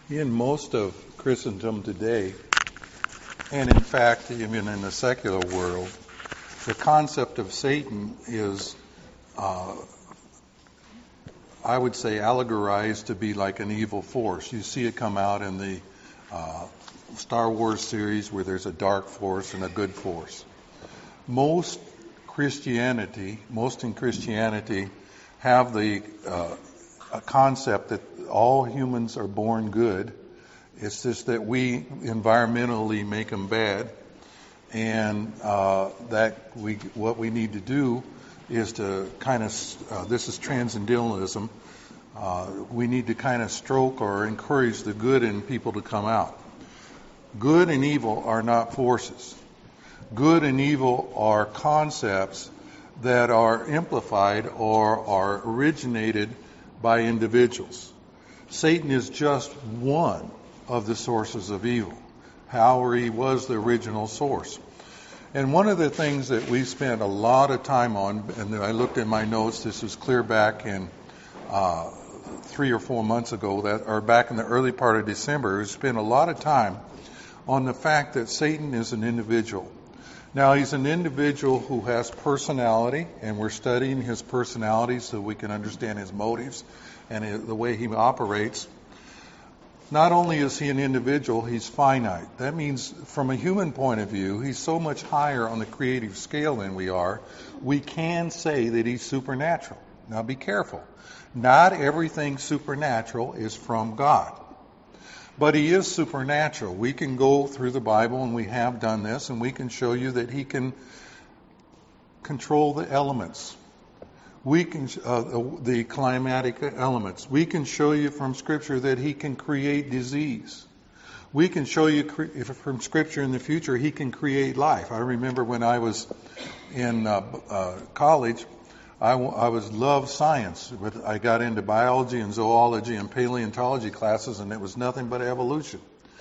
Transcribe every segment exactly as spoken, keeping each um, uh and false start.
In most of Christendom today, and in fact even in the secular world, the concept of Satan is, uh, I would say, allegorized to be like an evil force. You see it come out in the uh, Star Wars series where there's a dark force and a good force. Most Christianity, most in Christianity, have the uh, a concept that all humans are born good. It's just that we environmentally make them bad, and uh, that we what we need to do is to kind of uh, this is transcendentalism. Uh, we need to kind of stroke or encourage the good in people to come out. Good and evil are not forces. Good and evil are concepts that are amplified or are originated by individuals. Satan is just one of the sources of evil. However, he was the original source. And one of the things that we spent a lot of time on, and I looked in my notes, this was clear back in uh, three or four months ago, that or back in the early part of December, we spent a lot of time on the fact that Satan is an individual. Now, he's an individual who has personality, and we're studying his personality so we can understand his motives and the way he operates. Not only is he an individual, he's finite. That means from a human point of view, he's so much higher on the creative scale than we are, we can say that he's supernatural. Now, be careful. Not everything supernatural is from God. But he is supernatural. We can go through the Bible, and we have done this, and we can show you that he can control the elements. We can uh, the climatic elements. We can show you from Scripture that he can create disease. We can show you cre- from Scripture in the future he can create life. I remember when I was in uh, uh, college, I, w- I was loved science, but I got into biology and zoology and paleontology classes, and it was nothing but evolution.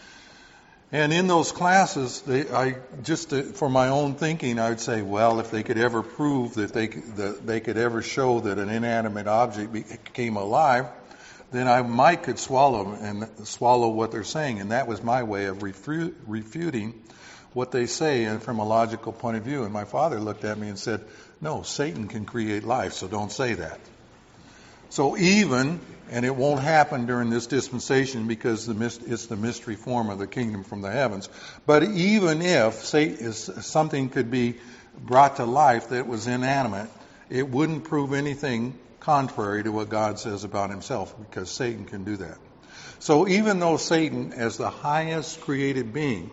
And in those classes, they, I just uh, for my own thinking, I would say, well, if they could ever prove that they that they could ever show that an inanimate object became alive, then I might could swallow and swallow what they're saying, and that was my way of refu- refuting what they say and from a logical point of view. And my father looked at me and said, no, Satan can create life, so don't say that. So even, and it won't happen during this dispensation because the it's the mystery form of the kingdom from the heavens, but even if Satan, something could be brought to life that was inanimate, it wouldn't prove anything contrary to what God says about himself, because Satan can do that. So even though Satan, as the highest created being,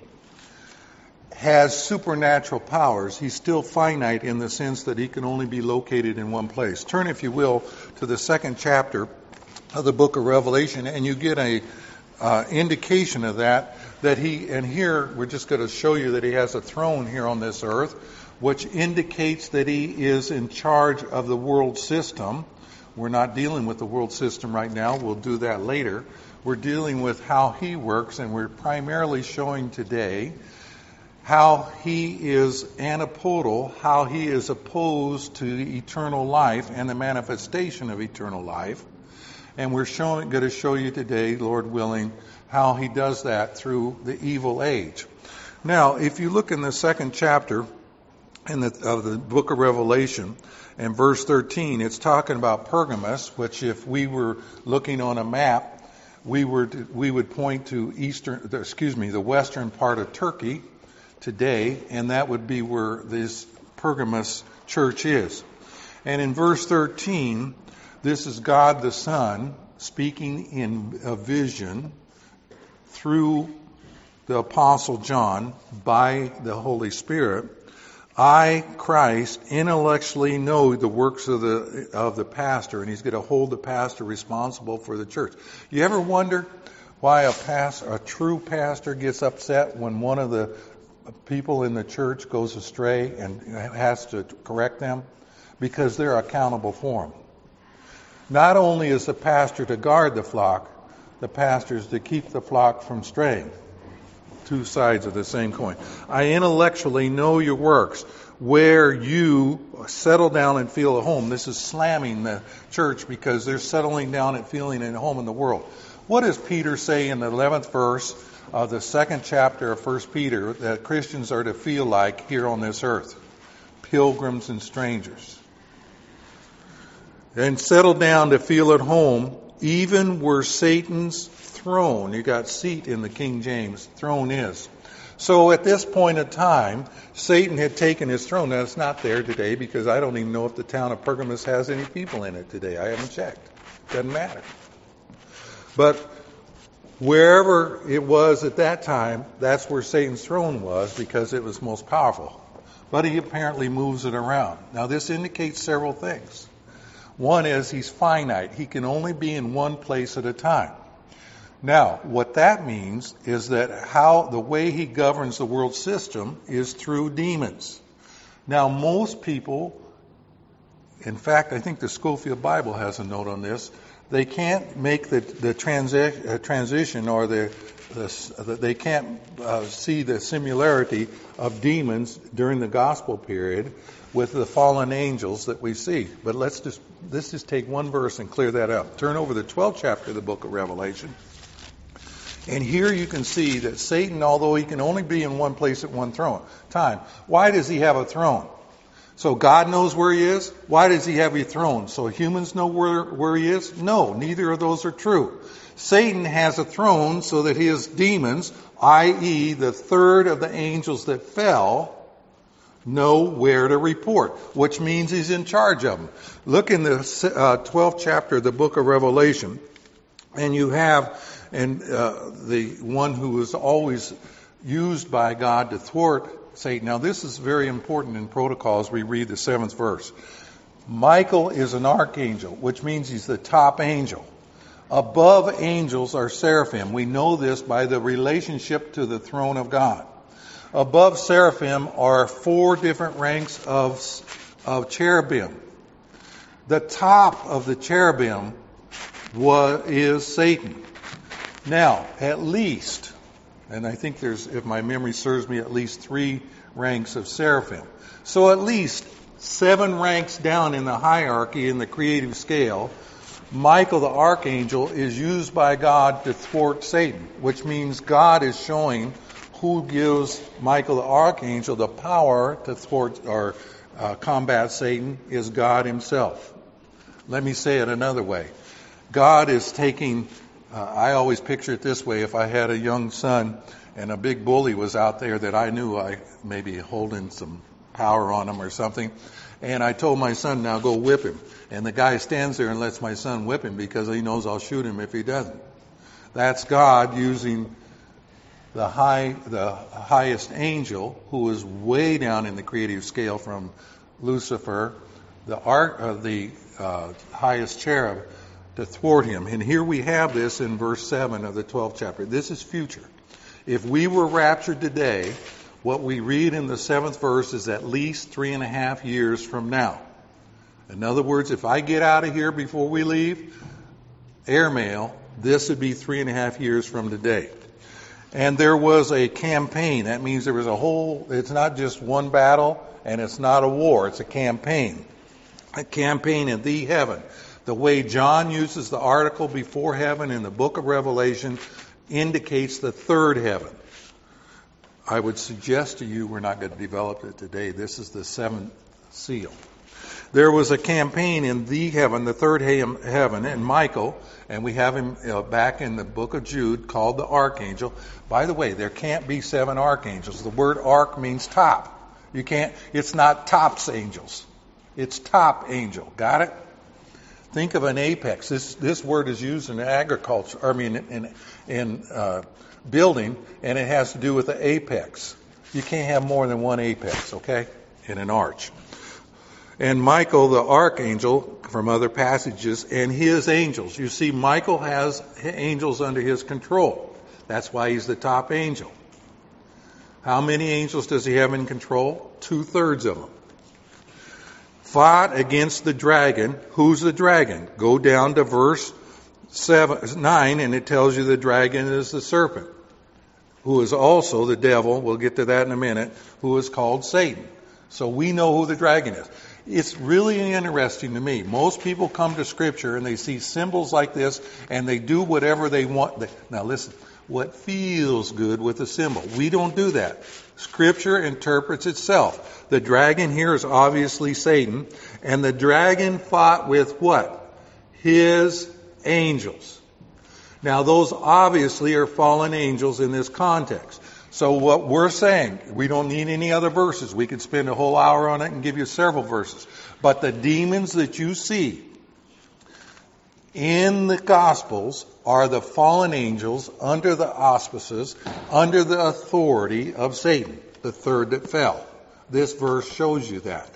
has supernatural powers, he's still finite in the sense that he can only be located in one place. Turn, if you will, to the second chapter of the book of Revelation, and you get a uh, indication of that, that he, and here we're just going to show you that he has a throne here on this earth, which indicates that he is in charge of the world system. We're not dealing with the world system right now. We'll do that later. We're dealing with how he works, and we're primarily showing today how he is antipodal, how he is opposed to eternal life and the manifestation of eternal life. And we're showing, going to show you today, Lord willing, how he does that through the evil age. Now, if you look in the second chapter in the, of the book of Revelation, and verse thirteen, it's talking about Pergamos, which if we were looking on a map, we were to, we would point to eastern, excuse me, the western part of Turkey today, and that would be where this Pergamos church is. And in verse thirteen, this is God the Son speaking in a vision through the Apostle John by the Holy Spirit. I, Christ, intellectually know the works of the of the pastor, and he's going to hold the pastor responsible for the church. You ever wonder why a pastor, a true pastor gets upset when one of the people in the church goes astray and has to correct them? Because they're accountable for them. Not only is the pastor to guard the flock, the pastor is to keep the flock from straying. Two sides of the same coin. I intellectually know your works, where you settle down and feel at home. This is slamming the church because they're settling down and feeling at home in the world. What does Peter say in the eleventh verse of the second chapter of First Peter that Christians are to feel like here on this earth? Pilgrims and strangers. And settle down to feel at home, even where Satan's throne. You got seat in the King James. Throne is. So at this point in time, Satan had taken his throne. Now, it's not there today because I don't even know if the town of Pergamos has any people in it today. I haven't checked. Doesn't matter. But wherever it was at that time, that's where Satan's throne was because it was most powerful. But he apparently moves it around. Now, this indicates several things. One is he's finite. He can only be in one place at a time. Now, what that means is that how the way he governs the world system is through demons. Now, most people, in fact, I think the Scofield Bible has a note on this, they can't make the, the transi- uh, transition or the, the they can't uh, see the similarity of demons during the gospel period with the fallen angels that we see. But let's just let's just take one verse and clear that up. Turn over the twelfth chapter of the book of Revelation. And here you can see that Satan, although he can only be in one place at one throne, time, why does he have a throne? So God knows where he is? Why does he have a throne? So humans know where, where he is? No, neither of those are true. Satan has a throne so that his demons, that is the third of the angels that fell, know where to report, which means he's in charge of them. Look in the uh, twelfth chapter of the book of Revelation, and you have and uh, the one who is always used by God to thwart Satan. Now, this is very important in protocols. We read the seventh verse. Michael is an archangel, which means he's the top angel. Above angels are seraphim. We know this by the relationship to the throne of God. Above seraphim are four different ranks of, of cherubim. The top of the cherubim was, is Satan. Now, at least, and I think there's, if my memory serves me, at least three ranks of seraphim. So at least seven ranks down in the hierarchy in the creative scale, Michael the archangel is used by God to thwart Satan, which means God is showing who gives Michael the archangel the power to thwart or uh, combat Satan is God himself. Let me say it another way. God is taking Uh, I always picture it this way. If I had a young son and a big bully was out there that I knew I maybe holding some power on him or something, and I told my son, now go whip him. And the guy stands there and lets my son whip him because he knows I'll shoot him if he doesn't. That's God using the high, the highest angel, who is way down in the creative scale from Lucifer, the art of the uh, highest cherub, to thwart him. And here we have this in verse seven of the twelfth chapter. This is future. If we were raptured today, what we read in the seventh verse is at least three and a half years from now. In other words, if I get out of here before we leave, airmail, this would be three and a half years from today. And there was a campaign. That means there was a whole, it's not just one battle and it's not a war, it's a campaign. A campaign in the heaven. The way John uses the article before heaven in the book of Revelation indicates the third heaven. I would suggest to you we're not going to develop it today. This is the seventh seal. There was a campaign in the heaven, the third heaven, and Michael, and we have him uh, back in the book of Jude called the archangel. By the way, there can't be seven archangels. The word arch means top. You can't, it's not tops angels. It's top angel. Got it? Think of an apex. This this word is used in agriculture, I mean in in uh, building, and it has to do with the apex. You can't have more than one apex, okay, in an arch. And Michael, the archangel, from other passages, and his angels. You see, Michael has angels under his control. That's why he's the top angel. How many angels does he have in control? Two-thirds of them. Fought against the dragon. Who's the dragon? Go down to verse seven, nine, and it tells you the dragon is the serpent, who is also the devil. We'll get to that in a minute. Who is called Satan. So we know who the dragon is. It's really interesting to me. Most people come to Scripture and they see symbols like this and they do whatever they want. Now listen, what feels good with a symbol. We don't do that. Scripture interprets itself. The dragon here is obviously Satan, and the dragon fought with what? His angels. Now those obviously are fallen angels in this context. So what we're saying, we don't need any other verses. We could spend a whole hour on it and give you several verses. But the demons that you see in the Gospels are the fallen angels under the auspices, under the authority of Satan, the third that fell. This verse shows you that.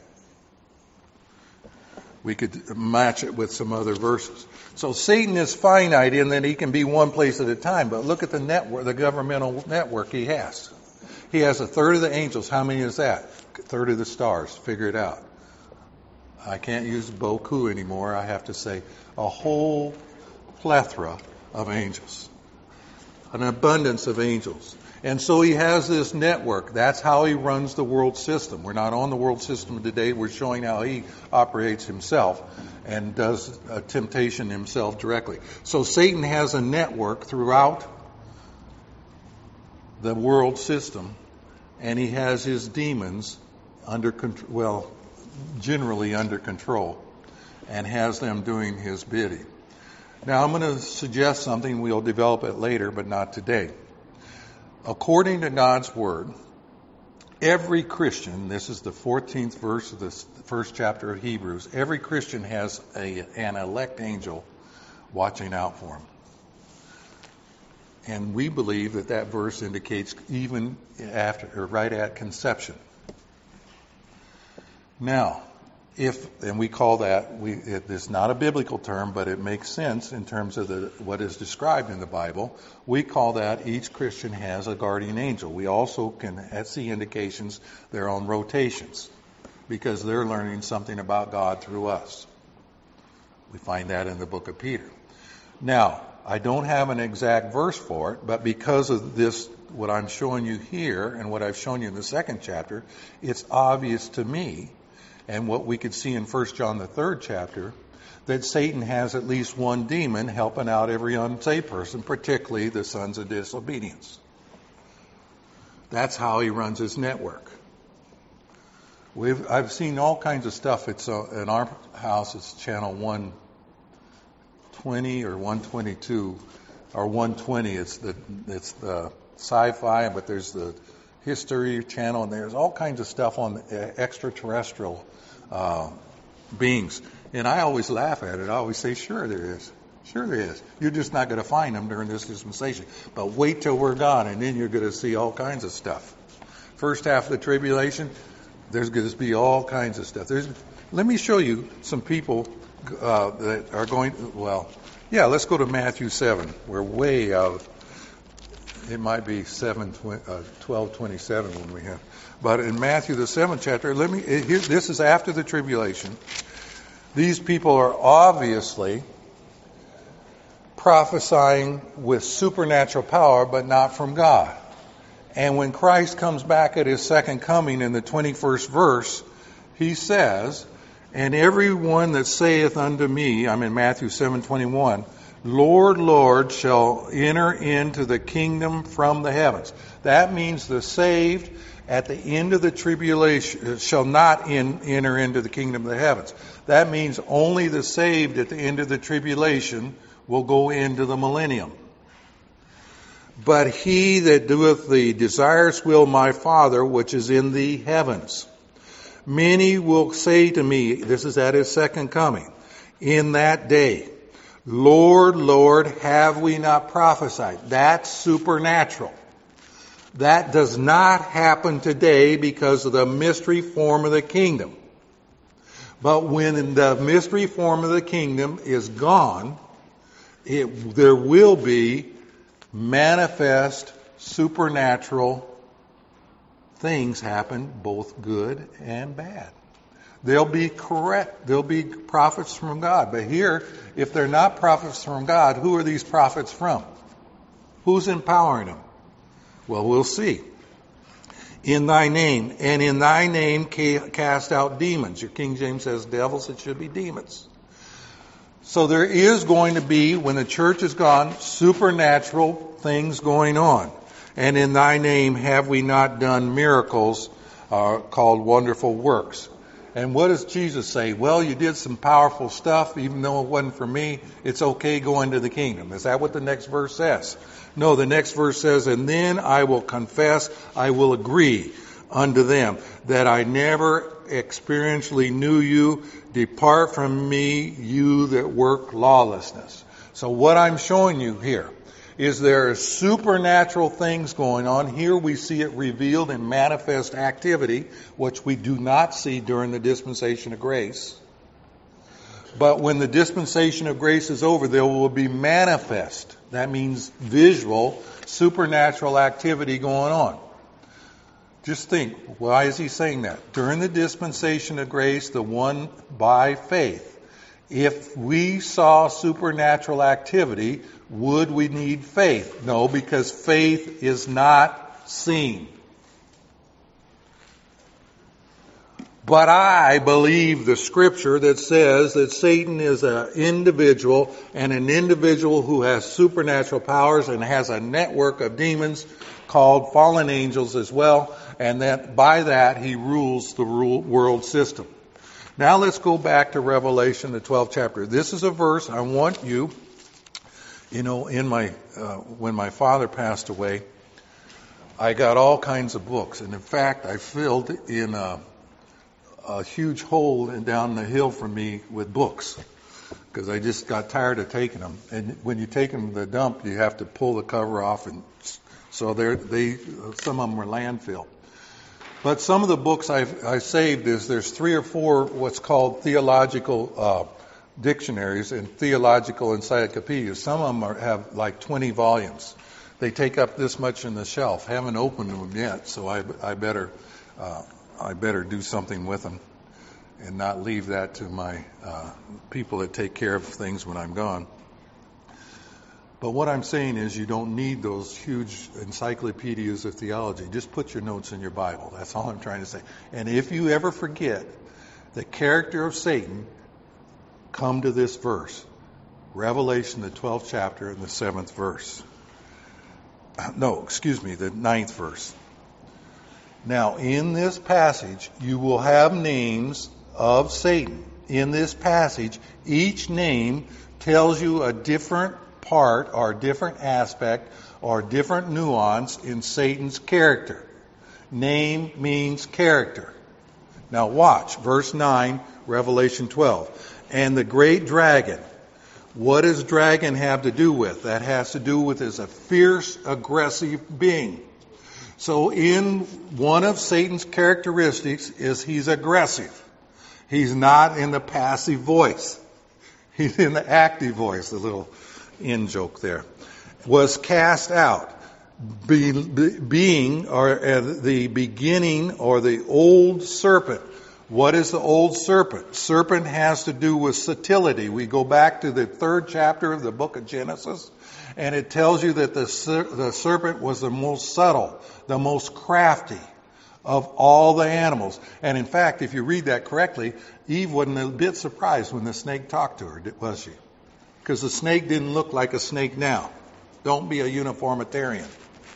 We could match it with some other verses. So Satan is finite in that he can be one place at a time, but look at the network, the governmental network he has. He has a third of the angels. How many is that? A third of the stars. Figure it out. I can't use beaucoup anymore. I have to say a whole plethora of angels. An abundance of angels. And so he has this network. That's how he runs the world system. We're not on the world system today. We're showing how he operates himself and does a temptation himself directly. So Satan has a network throughout the world system, and he has his demons under control, well, generally under control, and has them doing his bidding. Now I'm going to suggest something. We'll develop it later, but not today. According to God's Word, every Christian, this is the fourteenth verse of the first chapter of Hebrews, every Christian has a, an elect angel watching out for him. And we believe that that verse indicates even after, or right at conception. Now, if, and we call that, we, it, it's not a biblical term, but it makes sense in terms of the, what is described in the Bible. We call that each Christian has a guardian angel. We also can see indications they're on rotations because they're learning something about God through us. We find that in the book of Peter. Now, I don't have an exact verse for it, but because of this, what I'm showing you here and what I've shown you in the second chapter, it's obvious to me, and what we could see in First John, the third chapter, that Satan has at least one demon helping out every unsaved person, particularly the sons of disobedience. That's how he runs his network. We've, I've seen all kinds of stuff. It's uh, in our house, it's channel one twenty or one twenty-two, or one twenty. It's the, it's the sci-fi, but there's the history channel, and there's all kinds of stuff on extraterrestrial uh, beings. And I always laugh at it. I always say, sure there is. Sure there is. You're just not going to find them during this dispensation. But wait till we're gone, and then you're going to see all kinds of stuff. First half of the tribulation, there's going to be all kinds of stuff. There's, let me show you some people uh, that are going, well, yeah, let's go to Matthew seven. We're way out. It might be seven, uh, twelve twenty-seven when we have. But in Matthew, the seventh chapter, let me. Here, this is after the tribulation. These people are obviously prophesying with supernatural power, but not from God. And when Christ comes back at his second coming in the twenty-first verse, he says, "And everyone that saith unto me," I'm in Matthew seven twenty-one, "Lord, Lord, shall enter into the kingdom from the heavens." That means the saved at the end of the tribulation shall not in, enter into the kingdom of the heavens. That means only the saved at the end of the tribulation will go into the millennium. "But he that doeth the desirous will of my Father which is in the heavens. Many will say to me," this is at his second coming, "in that day, Lord, Lord, have we not prophesied?" That's supernatural. That does not happen today because of the mystery form of the kingdom. But when the mystery form of the kingdom is gone, it, there will be manifest supernatural things happen, both good and bad. They'll be correct. They'll be prophets from God. But here, if they're not prophets from God, who are these prophets from? Who's empowering them? Well, we'll see. in thy name, and in thy name ca- cast out demons. Your King James says devils, it should be demons. So there is going to be, when the church is gone, supernatural things going on. And in thy name have we not done miracles uh, called wonderful works. And what does Jesus say? Well, you did some powerful stuff, even though it wasn't for me. It's okay, go into the kingdom. Is that what the next verse says? No, the next verse says, and then I will confess, I will agree unto them, that I never experientially knew you. Depart from me, you that work lawlessness. So what I'm showing you here is there are supernatural things going on. Here we see it revealed in manifest activity, which we do not see during the dispensation of grace. But when the dispensation of grace is over, there will be manifest. That means visual, supernatural activity going on. Just think, why is he saying that? During the dispensation of grace, the one by faith, if we saw supernatural activity, would we need faith? No, because faith is not seen. But I believe the scripture that says that Satan is an individual, and an individual who has supernatural powers and has a network of demons called fallen angels as well, and that by that he rules the world system. Now let's go back to Revelation, the twelfth chapter. This is a verse I want you, you know, in my uh, when my father passed away, I got all kinds of books, and in fact, I filled in a, a huge hole down the hill from me with books because I just got tired of taking them. And when you take them to the dump, you have to pull the cover off, and so they they some of them were landfill. But some of the books I've, I saved is there's three or four what's called theological uh, dictionaries and theological encyclopedias. Some of them are, have like twenty volumes. They take up this much in the shelf. Haven't opened them yet, so I, I better uh, I better do something with them and not leave that to my uh, people that take care of things when I'm gone. But what I'm saying is you don't need those huge encyclopedias of theology. Just put your notes in your Bible. That's all I'm trying to say. And if you ever forget the character of Satan, come to this verse. Revelation, the twelfth chapter, and the seventh verse. No, excuse me, the ninth verse. Now, in this passage, you will have names of Satan. In this passage, each name tells you a different part or different aspect or different nuance in Satan's character. Name means character. Now watch, verse nine, Revelation twelve. And the great dragon, what does dragon have to do with? That has to do with is a fierce, aggressive being. So in one of Satan's characteristics is he's aggressive. He's not in the passive voice. He's in the active voice, the little in joke there. Was cast out. Be, be, being or uh, the beginning or the old serpent. What is the old serpent? Serpent has to do with subtlety. We go back to the third chapter of the book of Genesis, and it tells you that the, ser- the serpent was the most subtle, the most crafty of all the animals. And in fact, if you read that correctly, Eve wasn't a bit surprised when the snake talked to her, was she? Because the snake didn't look like a snake now. Don't be a uniformitarian.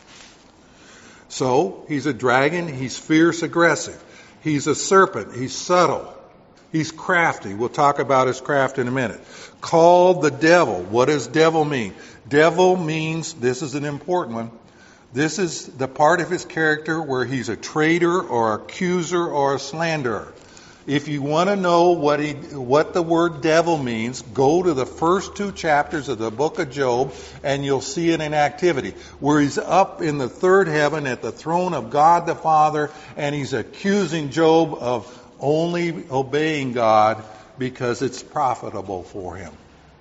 So, he's a dragon, he's fierce, aggressive. He's a serpent, he's subtle. He's crafty. We'll talk about his craft in a minute. Called the devil. What does devil mean? Devil means, this is an important one, this is the part of his character where he's a traitor or accuser or a slanderer. If you want to know what he, what the word devil means, go to the first two chapters of the book of Job and you'll see it in activity. Where he's up in the third heaven at the throne of God the Father and he's accusing Job of only obeying God because it's profitable for him.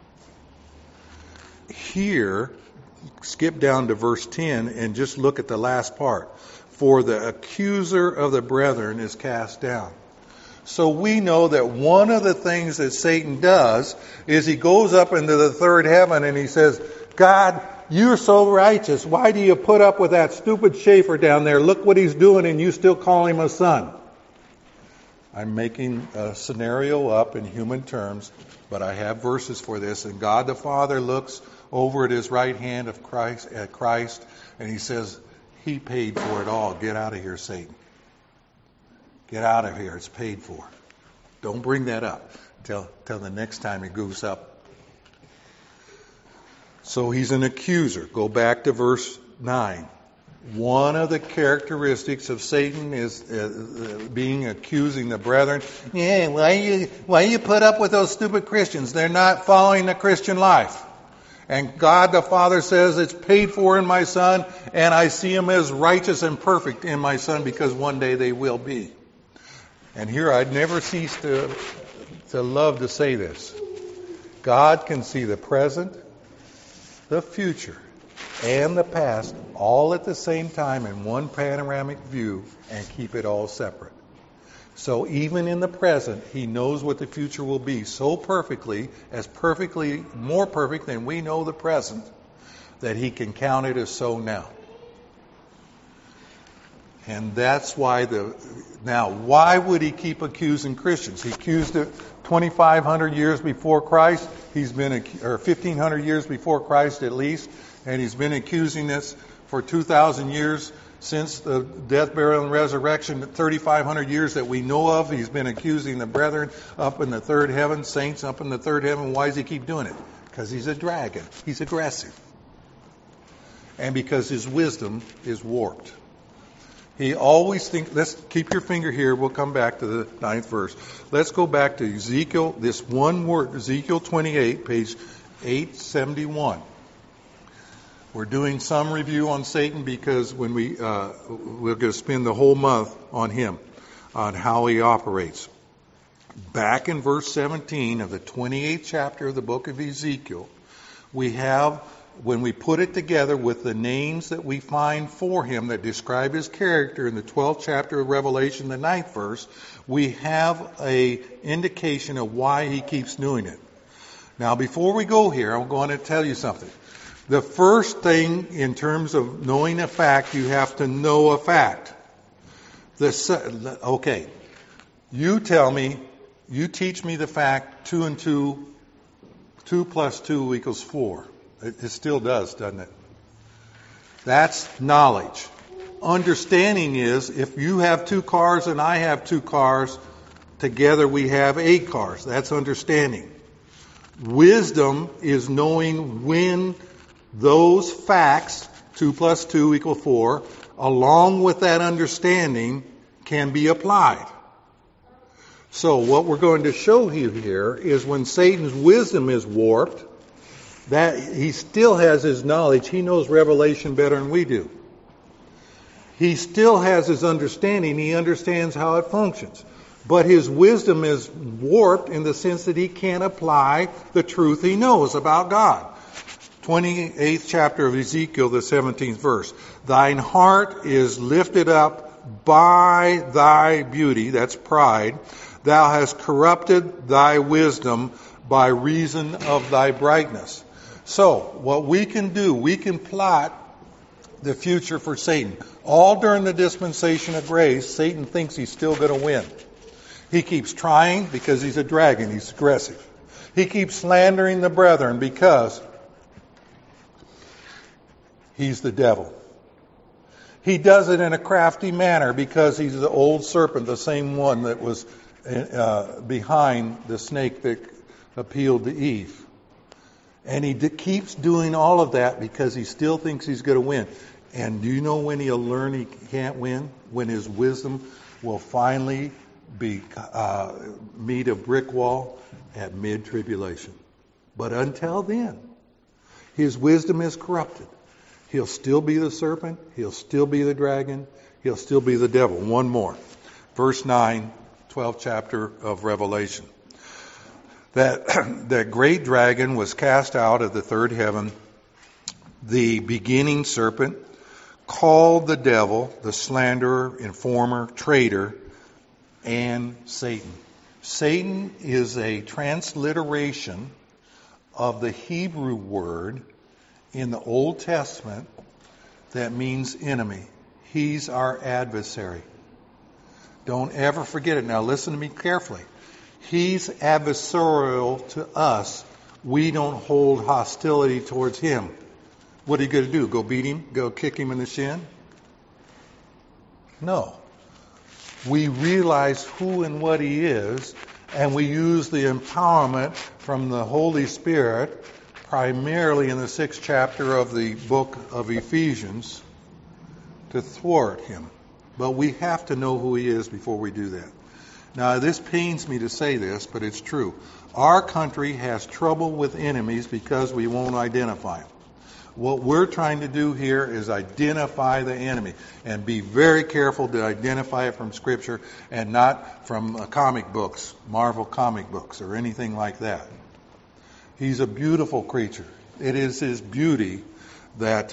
Here, skip down to verse ten and just look at the last part. For the accuser of the brethren is cast down. So we know that one of the things that Satan does is he goes up into the third heaven and he says, God, You're so righteous. Why do you put up with that stupid Schaefer down there? Look what he's doing, and you still call him a son. I'm making a scenario up in human terms, but I have verses for this. And God the Father looks over at his right hand of Christ, at Christ, and he says, he paid for it all. Get out of here, Satan. Get out of here. It's paid for. Don't bring that up till, till the next time he goes up. So he's an accuser. Go back to verse nine. One of the characteristics of Satan is uh, being accusing the brethren. Yeah, why you why you put up with those stupid Christians? They're not following the Christian life. And God the Father says it's paid for in my Son, and I see them as righteous and perfect in my Son because one day they will be. And here I'd never cease to to love to say this. God can see the present, the future, and the past all at the same time in one panoramic view and keep it all separate. So even in the present, he knows what the future will be so perfectly, as perfectly, more perfect than we know the present, that he can count it as so now. And that's why the, now, why would he keep accusing Christians? He accused it twenty-five hundred years before Christ. He's been, or fifteen hundred years before Christ at least. And he's been accusing this for two thousand years since the death, burial, and resurrection, thirty-five hundred years that we know of. He's been accusing the brethren up in the third heaven, saints up in the third heaven. Why does he keep doing it? Because he's a dragon. He's aggressive. And because his wisdom is warped. He always thinks, let's keep your finger here, we'll come back to the ninth verse. Let's go back to Ezekiel, this one word, Ezekiel twenty-eight, page eight seventy-one. We're doing some review on Satan because when we, uh, we're going to spend the whole month on him, on how he operates. Back in verse seventeen of the twenty-eighth chapter of the book of Ezekiel, we have, when we put it together with the names that we find for him that describe his character in the twelfth chapter of Revelation, the ninth verse, we have a indication of why he keeps doing it. Now, before we go here, I'm going to tell you something. The first thing in terms of knowing a fact, you have to know a fact. The, okay, you tell me, you teach me the fact two and two, two plus two equals four. It, it still does, doesn't it? That's knowledge. Understanding is if you have two cars and I have two cars, together we have eight cars. That's understanding. Wisdom is knowing when those facts, two plus two equal four, along with that understanding can be applied. So what we're going to show you here is when Satan's wisdom is warped, that he still has his knowledge. He knows Revelation better than we do. He still has his understanding. He understands how it functions. But his wisdom is warped in the sense that he can't apply the truth he knows about God. twenty-eighth chapter of Ezekiel, the seventeenth verse. Thine heart is lifted up by thy beauty, that's pride. Thou hast corrupted thy wisdom by reason of thy brightness. So, what we can do, we can plot the future for Satan. All during the dispensation of grace, Satan thinks he's still going to win. He keeps trying because he's a dragon, he's aggressive. He keeps slandering the brethren because he's the devil. He does it in a crafty manner because he's the old serpent, the same one that was uh, behind the snake that appealed to Eve. And he d- keeps doing all of that because he still thinks he's going to win. And do you know when he'll learn he can't win? When his wisdom will finally be uh, meet a brick wall at mid-tribulation. But until then, his wisdom is corrupted. He'll still be the serpent. He'll still be the dragon. He'll still be the devil. One more. Verse nine, twelfth chapter of Revelation. That, that great dragon was cast out of the third heaven, the beginning serpent, called the devil, the slanderer, informer, traitor, and Satan. Satan is a transliteration of the Hebrew word in the Old Testament that means enemy. He's our adversary. Don't ever forget it. Now listen to me carefully. He's adversarial to us. We don't hold hostility towards him. What are you going to do? Go beat him? Go kick him in the shin? No. We realize who and what he is, and we use the empowerment from the Holy Spirit, primarily in the sixth chapter of the book of Ephesians, to thwart him. But we have to know who he is before we do that. Now, this pains me to say this, but it's true. Our country has trouble with enemies because we won't identify them. What we're trying to do here is identify the enemy and be very careful to identify it from Scripture and not from uh, comic books, Marvel comic books, or anything like that. He's a beautiful creature. It is his beauty that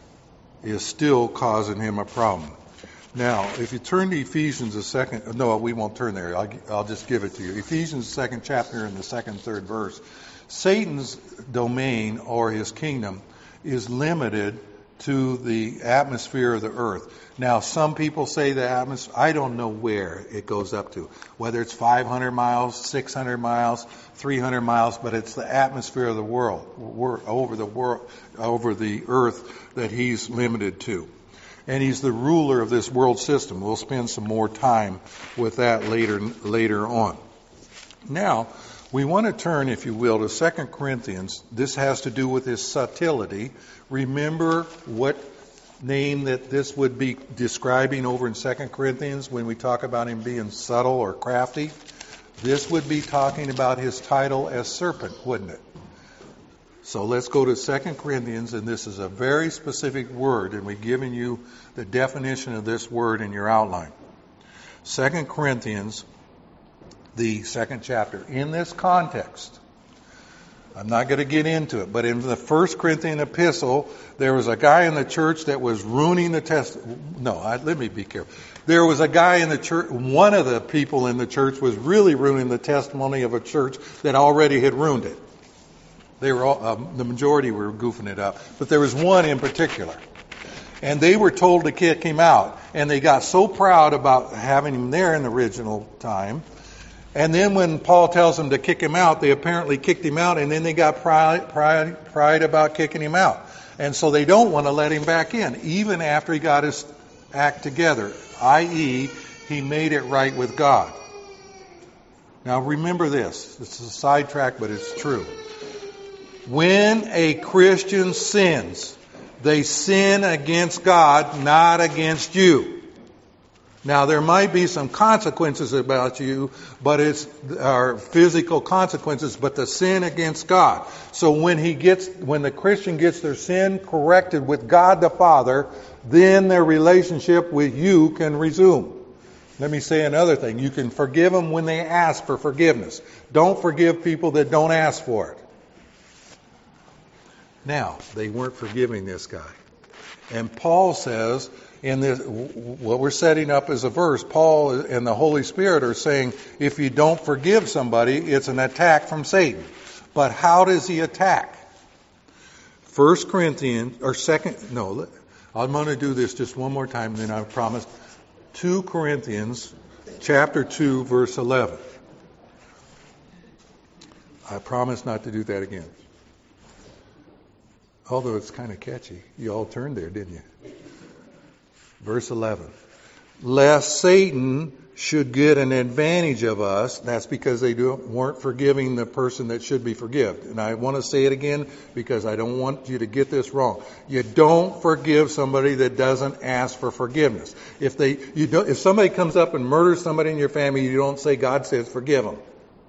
is still causing him a problem. Now, if you turn to Ephesians, the second, no, we won't turn there. I'll, I'll just give it to you. Ephesians, the second chapter, in the second, third verse. Satan's domain or his kingdom is limited to the atmosphere of the earth. Now, some people say the atmosphere, I don't know where it goes up to, whether it's five hundred miles, six hundred miles, three hundred miles, but it's the atmosphere of the world, over the world, over the earth that he's limited to. And he's the ruler of this world system. We'll spend some more time with that later, later on. Now, we want to turn, if you will, to Second Corinthians. This has to do with his subtlety. Remember what name that this would be describing over in Second Corinthians when we talk about him being subtle or crafty? This would be talking about his title as serpent, wouldn't it? So let's go to Second Corinthians, and this is a very specific word, and we've given you the definition of this word in your outline. Second Corinthians, the second chapter. In this context, I'm not going to get into it, but in the First Corinthian epistle, there was a guy in the church that was ruining the test. No, I, let me be careful. There was a guy in the church, one of the people in the church was really ruining the testimony of a church that already had ruined it. They were all, um, the majority were goofing it up, but there was one in particular. And they were told to kick him out. And they got so proud about having him there in the original time. And then when Paul tells them to kick him out, they apparently kicked him out, and then they got pride, pride, pride about kicking him out. And so they don't want to let him back in, even after he got his act together, that is, he made it right with God. Now remember this. It's a sidetrack, but it's true. When a Christian sins, they sin against God, not against you. Now, there might be some consequences about you, but it's our physical consequences, but the sin against God. So when he gets, when the Christian gets their sin corrected with God the Father, then their relationship with you can resume. Let me say another thing. You can forgive them when they ask for forgiveness. Don't forgive people that don't ask for it. Now, they weren't forgiving this guy. And Paul says, in this, what we're setting up as a verse, Paul and the Holy Spirit are saying, if you don't forgive somebody, it's an attack from Satan. But how does he attack? First Corinthians, or second, no, I'm going to do this just one more time, then I promise. Second Corinthians, chapter two, verse eleven. I promise not to do that again. Although it's kind of catchy. You all turned there, didn't you? Verse eleven. Lest Satan should get an advantage of us. That's because they do, weren't forgiving the person that should be forgiven. And I want to say it again because I don't want you to get this wrong. You don't forgive somebody that doesn't ask for forgiveness. If they, you don't, if somebody comes up and murders somebody in your family, you don't say God says forgive them.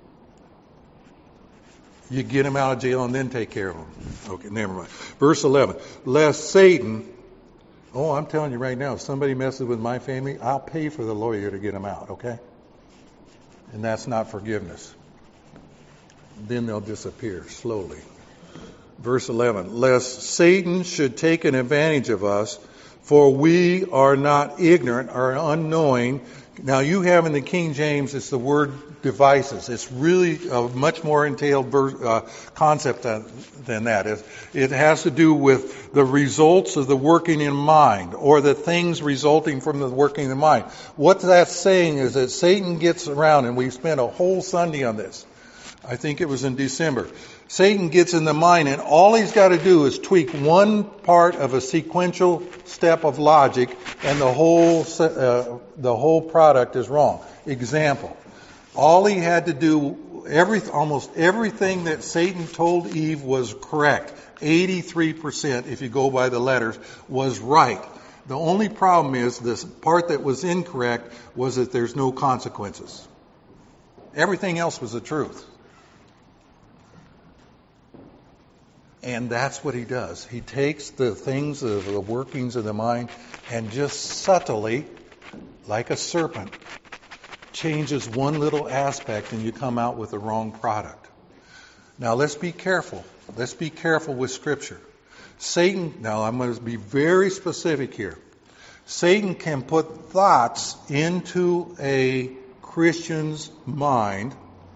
You get them out of jail and then take care of them. Okay, never mind. Verse eleven. Lest Satan, oh, I'm telling you right now, if somebody messes with my family, I'll pay for the lawyer to get them out, okay? And that's not forgiveness. Then they'll disappear slowly. Verse eleven. Lest Satan should take an advantage of us, for we are not ignorant or unknowing Now you have in the King James, it's the word devices. It's really a much more entailed ver- uh, concept than, than that. It, it has to do with the results of the working in mind, or the things resulting from the working in mind. What that's saying is that Satan gets around, and we spent a whole Sunday on this. I think it was in December. Satan gets in the mind, and all he's got to do is tweak one part of a sequential step of logic, and the whole uh, the whole product is wrong. Example: all he had to do, every almost everything that Satan told Eve was correct. eighty-three percent, if you go by the letters, was right. The only problem is this part that was incorrect was that there's no consequences. Everything else was the truth. And that's what he does. He takes the things of the workings of the mind and just subtly, like a serpent, changes one little aspect, and you come out with the wrong product. Now let's be careful. Let's be careful with Scripture. Satan, now I'm going to be very specific here. Satan can put thoughts into a Christian's mind,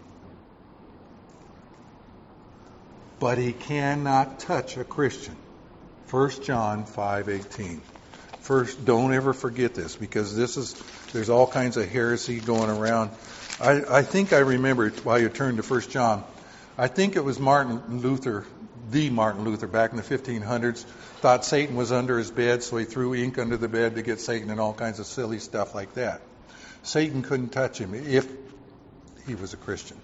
but he cannot touch a Christian. First John five eighteen. First, don't ever forget this, because this is there's all kinds of heresy going around. I, I think I remember, while you turn to First John, I think it was Martin Luther, the Martin Luther, back in the fifteen hundreds, thought Satan was under his bed, so he threw ink under the bed to get Satan and all kinds of silly stuff like that. Satan couldn't touch him if he was a Christian.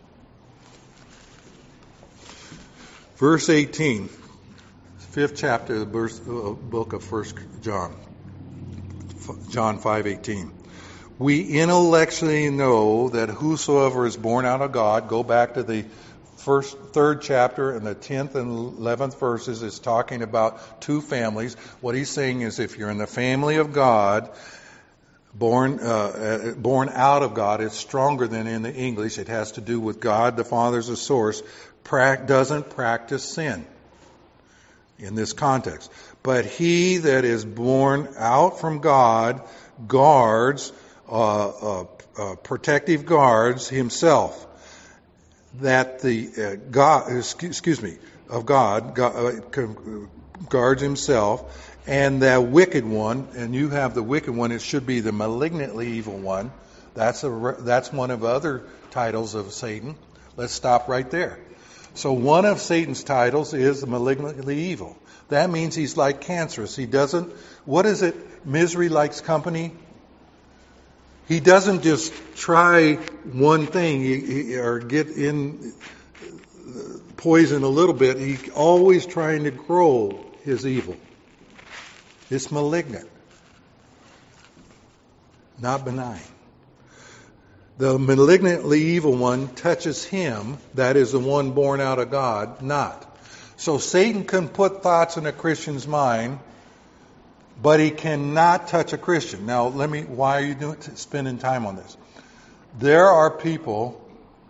Verse eighteen, fifth chapter of the book of First John, John five eighteen. We intellectually know that whosoever is born out of God, go back to the first, third chapter, and the tenth and eleventh verses is talking about two families. What he's saying is, if you're in the family of God, born uh, born out of God, it's stronger than in the English. It has to do with God the Father's the source. Doesn't practice sin in this context. But he that is born out from God guards, uh, uh, uh, protective guards himself, that the uh, God, excuse me, of God, God uh, guards himself, and the wicked one, and you have the wicked one, it should be the malignantly evil one. That's a that's one of the other titles of Satan. Let's stop right there. So one of Satan's titles is malignantly evil. That means he's like cancerous. He doesn't, what is it? Misery likes company. He doesn't just try one thing he, he, or get in poison a little bit. He's always trying to grow his evil. It's malignant, not benign. The malignantly evil one touches him, that is the one born out of God, not. So Satan can put thoughts in a Christian's mind, but he cannot touch a Christian. Now, let me, why are you doing, spending time on this? There are people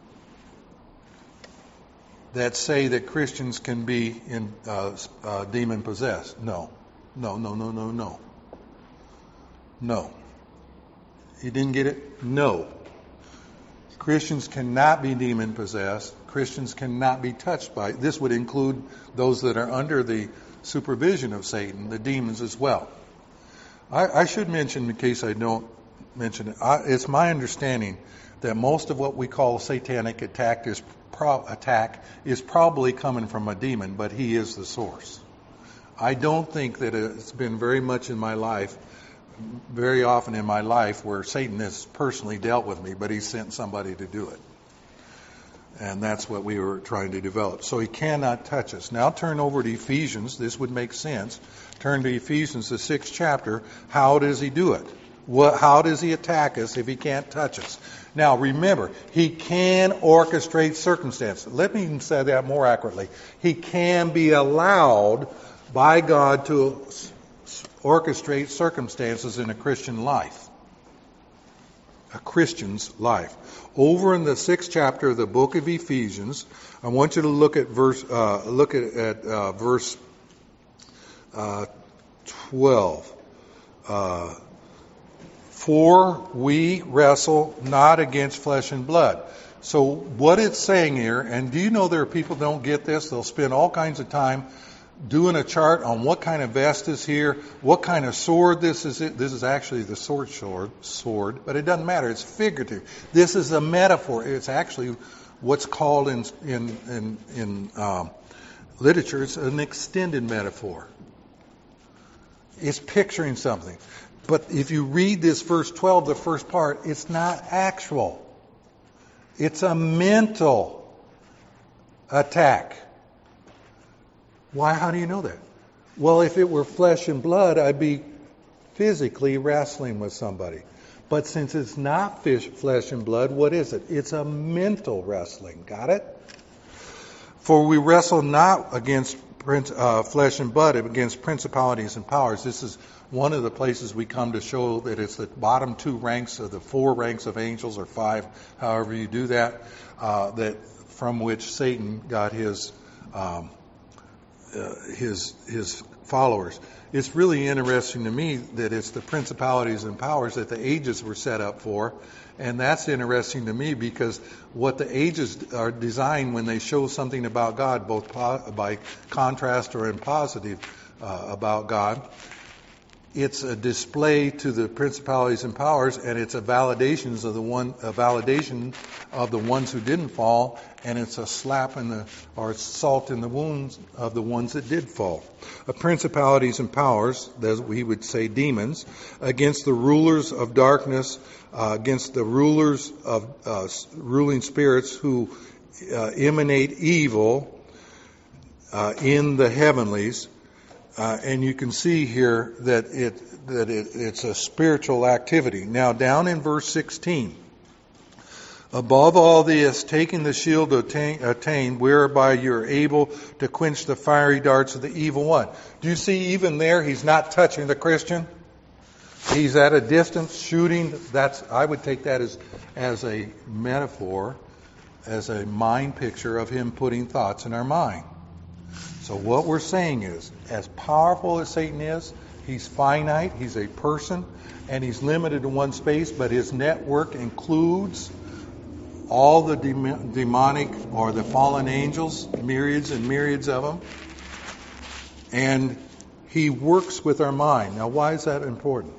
that say that Christians can be in uh, uh, demon possessed. No. No, no, no, no, no. No. You didn't get it? No. Christians cannot be demon possessed. Christians cannot be touched by it. This would include those that are under the supervision of Satan, the demons as well. I, I should mention, in case I don't mention it, I, it's my understanding that most of what we call satanic attack is, pro, attack is probably coming from a demon, but he is the source. I don't think that it's been very much in my life, very often in my life, where Satan has personally dealt with me, but he sent somebody to do it. And that's what we were trying to develop. So he cannot touch us. Now turn over to Ephesians. This would make sense. Turn to Ephesians, the sixth chapter. How does he do it? What, how does he attack us if he can't touch us? Now remember, he can orchestrate circumstances. Let me say that more accurately. He can be allowed by God to orchestrate circumstances in a Christian life. A Christian's life. Over in the sixth chapter of the book of Ephesians, I want you to look at verse uh, look at, at uh, verse uh, twelve. Uh, For we wrestle not against flesh and blood. So what it's saying here, and do you know there are people who don't get this? They'll spend all kinds of time doing a chart on what kind of vest is here, what kind of sword this is. It. This is actually the sword sword, sword, but it doesn't matter. It's figurative. This is a metaphor. It's actually what's called in in in, in um, literature, it's an extended metaphor. It's picturing something. But if you read this verse twelve, the first part, it's not actual. It's a mental attack. Why? How do you know that? Well, if it were flesh and blood, I'd be physically wrestling with somebody. But since it's not fish, flesh and blood, what is it? It's a mental wrestling. Got it? For we wrestle not against uh, flesh and blood, but against principalities and powers. This is one of the places we come to show that it's the bottom two ranks of the four ranks of angels, or five, however you do that, uh, that from which Satan got his um, uh, his his followers. It's really interesting to me that it's the principalities and powers that the ages were set up for. And that's interesting to me because what the ages are designed when they show something about God, both po- by contrast or in positive uh, about God, it's a display to the principalities and powers, and it's a validations of the one, a validation of the ones who didn't fall, and it's a slap in the, or salt in the wounds of the ones that did fall. Uh, principalities and powers, as we would say demons, against the rulers of darkness, uh, against the rulers of uh, ruling spirits who uh, emanate evil uh, in the heavenlies. Uh, and you can see here that it that it, it's a spiritual activity. Now, down in verse sixteen, above all this, taking the shield to attain, attain, whereby you're able to quench the fiery darts of the evil one. Do you see even there, he's not touching the Christian? He's at a distance shooting. That's I would take that as as a metaphor, as a mind picture of him putting thoughts in our mind. So what we're saying is, as powerful as Satan is, he's finite, he's a person, and he's limited to one space, but his network includes all the de- demonic or the fallen angels, myriads and myriads of them, and he works with our mind. Now, why is that important?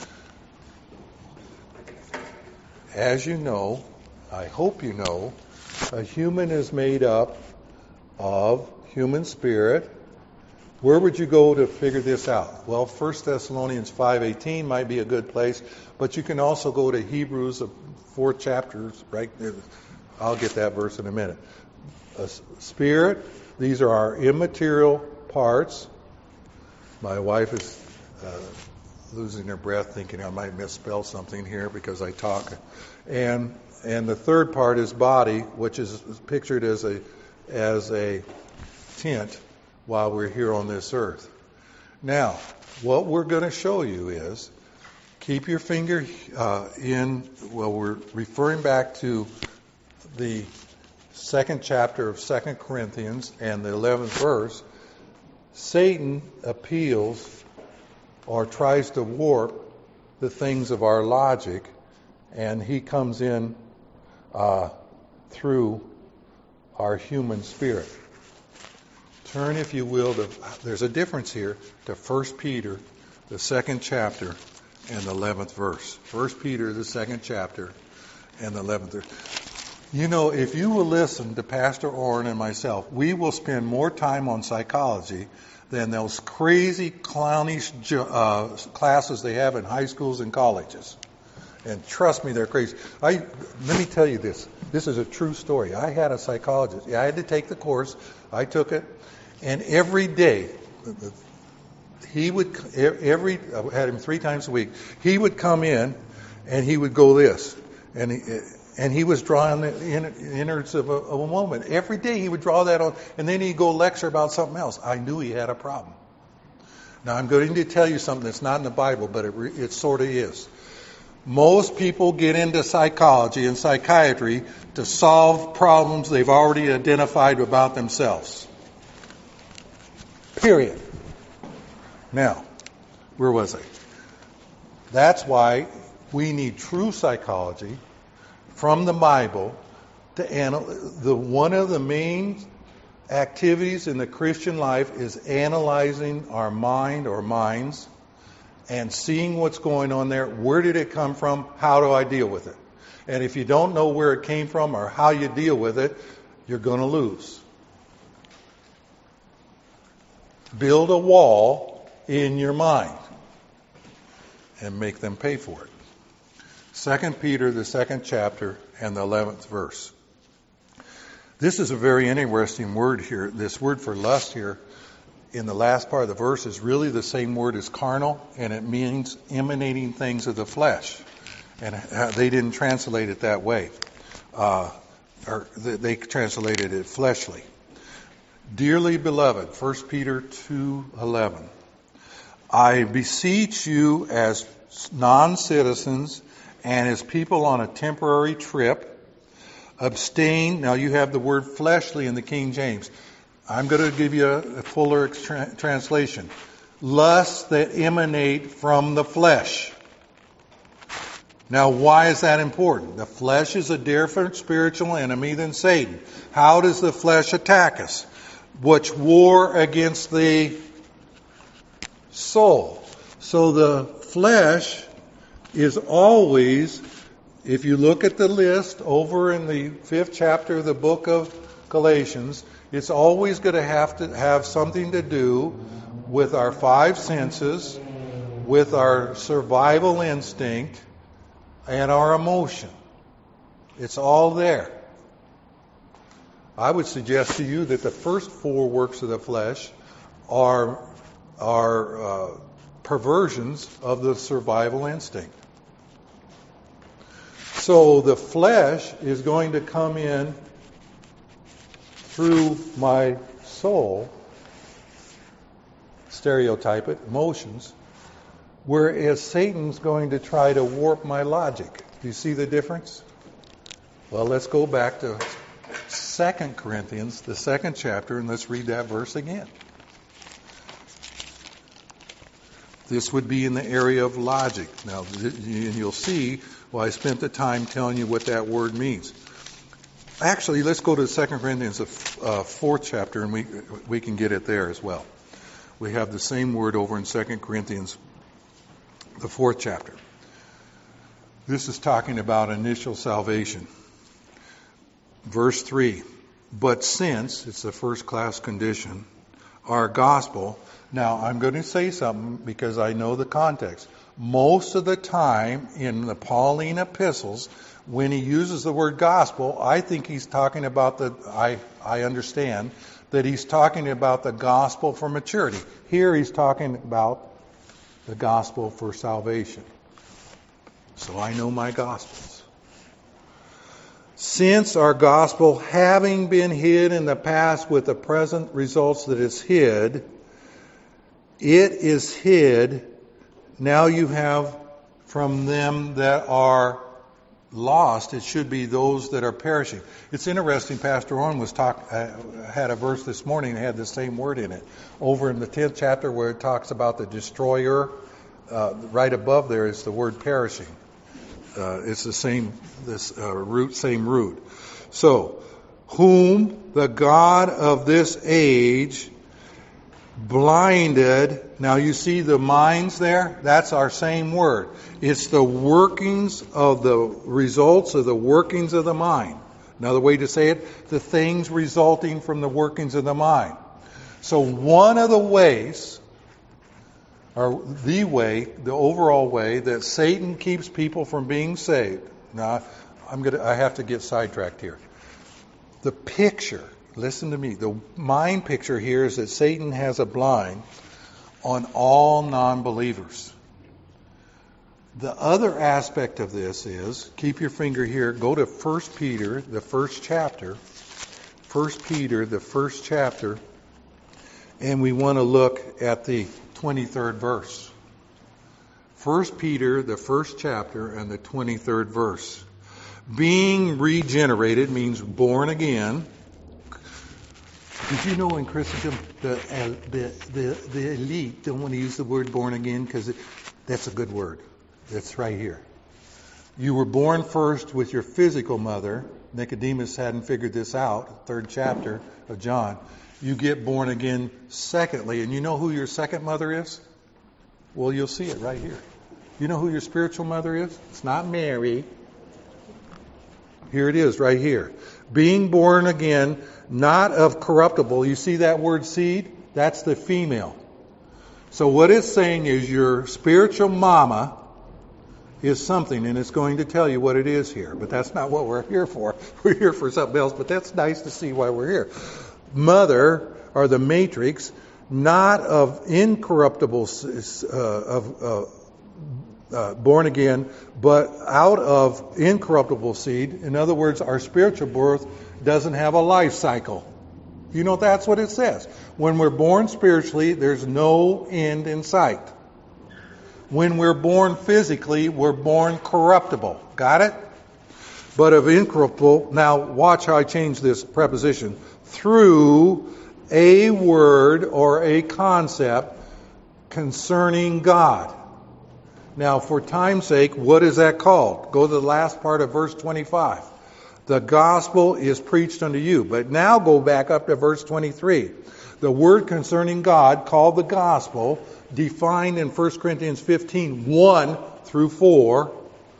As you know, I hope you know, a human is made up of human spirit. Where would you go to figure this out? Well, First Thessalonians five eighteen might be a good place, but you can also go to Hebrews, the fourth chapter, right there. I'll get that verse in a minute. A spirit, these are our immaterial parts. My wife is uh, losing her breath thinking I might misspell something here because I talk. And and the third part is body, which is pictured as a as a tent while we're here on this earth. Now, what we're going to show you is, keep your finger uh, in, well, we're referring back to the second chapter of Second Corinthians and the eleventh verse. Satan appeals or tries to warp the things of our logic, and he comes in uh, through our human spirit. Turn, if you will, to, there's a difference here, to First Peter, the second chapter, and the eleventh verse. First Peter, the second chapter, and the eleventh verse. You know, if you will listen to Pastor Orrin and myself, we will spend more time on psychology than those crazy, clownish uh, classes they have in high schools and colleges. And trust me, they're crazy. I, let me tell you this. This is a true story. I had a psychologist. I had to take the course. I took it. And every day, he would, every, I had him three times a week, he would come in and he would go this. And he, and he was drawing the innards of a, of a woman. Every day he would draw that on, and then he'd go lecture about something else. I knew he had a problem. Now, I'm going to tell you something that's not in the Bible, but it, it sort of is. Most people get into psychology and psychiatry to solve problems they've already identified about themselves. Period. Now, where was I? That's why We need true psychology from the Bible to analyze. The one of the main activities in the Christian life is analyzing our mind or minds and seeing what's going on there. Where did it come from? How do I deal with it? And if you don't know where it came from or how you deal with it, you're going to lose. Build a wall in your mind and make them pay for it. Second Peter, the second chapter, and the eleventh verse. This is a very interesting word here. This word for lust here in the last part of the verse is really the same word as carnal, and it means emanating things of the flesh. And they didn't translate it that way. Uh, or they translated it fleshly. Dearly beloved, First Peter two eleven. I beseech you as non-citizens and as people on a temporary trip, abstain. Now you have the word fleshly in the King James. I'm going to give you a, a fuller tra- translation. Lusts that emanate from the flesh. Now, why is that important? The flesh is a different spiritual enemy than Satan. How does the flesh attack us? Which war against the soul. So the flesh is always, if you look at the list over in the fifth chapter of the book of Galatians, it's always going to have to have something to do with our five senses, with our survival instinct, and our emotion. It's all there. I would suggest to you that the first four works of the flesh are, are uh, perversions of the survival instinct. So the flesh is going to come in through my soul, stereotype it, emotions, whereas Satan's going to try to warp my logic. Do you see the difference? Well, let's go back to Second Corinthians, the second chapter, and let's read that verse again. This would be in the area of logic. Now, you'll see why I spent the time telling you what that word means. Actually, let's go to Second Corinthians, the uh, fourth chapter, and we we can get it there as well. We have the same word over in Second Corinthians, the fourth chapter. This is talking about initial salvation. Verse three, but since, it's the first class condition, our gospel, now I'm going to say something because I know the context. Most of the time in the Pauline epistles, when he uses the word gospel, I think he's talking about the, I, I understand, that he's talking about the gospel for maturity. Here he's talking about the gospel for salvation. So I know my gospels. Since our gospel, having been hid in the past with the present results that it's hid, it is hid. Now you have from them that are lost. It should be those that are perishing. It's interesting. Pastor Owen was talk uh, had a verse this morning that had the same word in it. Over in the tenth chapter where it talks about the destroyer, uh, right above there is the word perishing. Uh, it's the same this uh, root, same root. So, whom the God of this age blinded. Now you see the minds there? That's our same word. It's the workings of the results of the workings of the mind. Another way to say it, the things resulting from the workings of the mind. So one of the ways, or the way, the overall way that Satan keeps people from being saved. Now, I'm gonna, I have to get sidetracked here. The picture, listen to me, the mind picture here is that Satan has a blind on all non-believers. The other aspect of this is, keep your finger here, go to First Peter, the first chapter. First Peter, the first chapter, and we want to look at the twenty-third verse. First Peter, the first chapter, and the twenty-third verse. Being regenerated means born again. Did you know in Christendom the the the, the elite don't want to use the word born again because that's a good word. It's right here. You were born first with your physical mother. Nicodemus hadn't figured this out, third chapter of John. You get born again secondly. And you know who your second mother is? Well, you'll see it right here. You know who your spiritual mother is? It's not Mary. Here it is right here. Being born again, not of corruptible. You see that word seed? That's the female. So what it's saying is your spiritual mama is something, and it's going to tell you what it is here. But that's not what we're here for. We're here for something else, but that's nice to see why we're here. Mother, or the matrix, not of incorruptible, uh, of uh, uh, born again, but out of incorruptible seed. In other words, our spiritual birth doesn't have a life cycle. You know, that's what it says. When we're born spiritually, there's no end in sight. When we're born physically, we're born corruptible. Got it? But of incorruptible, now watch how I change this preposition. Through a word or a concept concerning God. Now, for time's sake, what is that called? Go to the last part of verse twenty-five. The gospel is preached unto you. But now go back up to verse twenty-three. The word concerning God, called the gospel, defined in First Corinthians fifteen, one through four.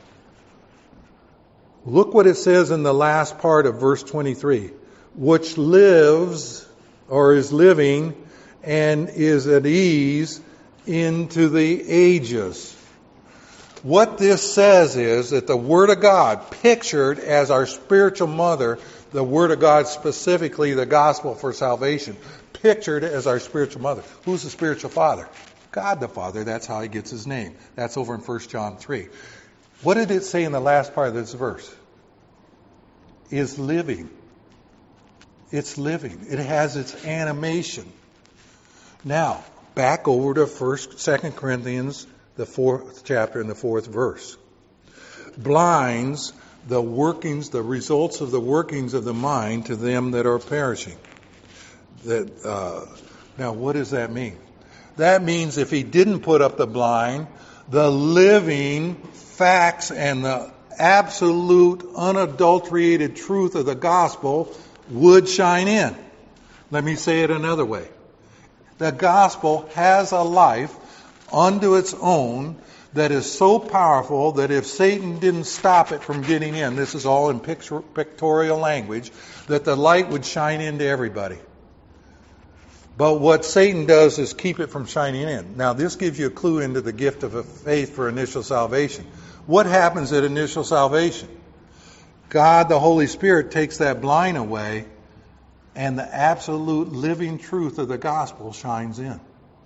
Look what it says in the last part of verse twenty-three. Which lives, or is living, and is at ease into the ages. What this says is that the Word of God, pictured as our spiritual mother, the Word of God, specifically the gospel for salvation, pictured as our spiritual mother. Who's the spiritual father? God the Father. That's how he gets his name. That's over in First John three. What did it say in the last part of this verse? Is living. It's living. It has its animation. Now, back over to First, Second Corinthians, the fourth chapter and the fourth verse. Blinds the workings, the results of the workings of the mind to them that are perishing. That uh, now, what does that mean? That means if he didn't put up the blind, the living facts and the absolute unadulterated truth of the gospel would shine in. Let me say it another way. The gospel has a life unto its own that is so powerful that if Satan didn't stop it from getting in, this is all in picture, pictorial language, that the light would shine into everybody. But what Satan does is keep it from shining in. Now, this gives you a clue into the gift of a faith for initial salvation. What happens at initial salvation? God, the Holy Spirit, takes that blind away, and the absolute living truth of the gospel shines in.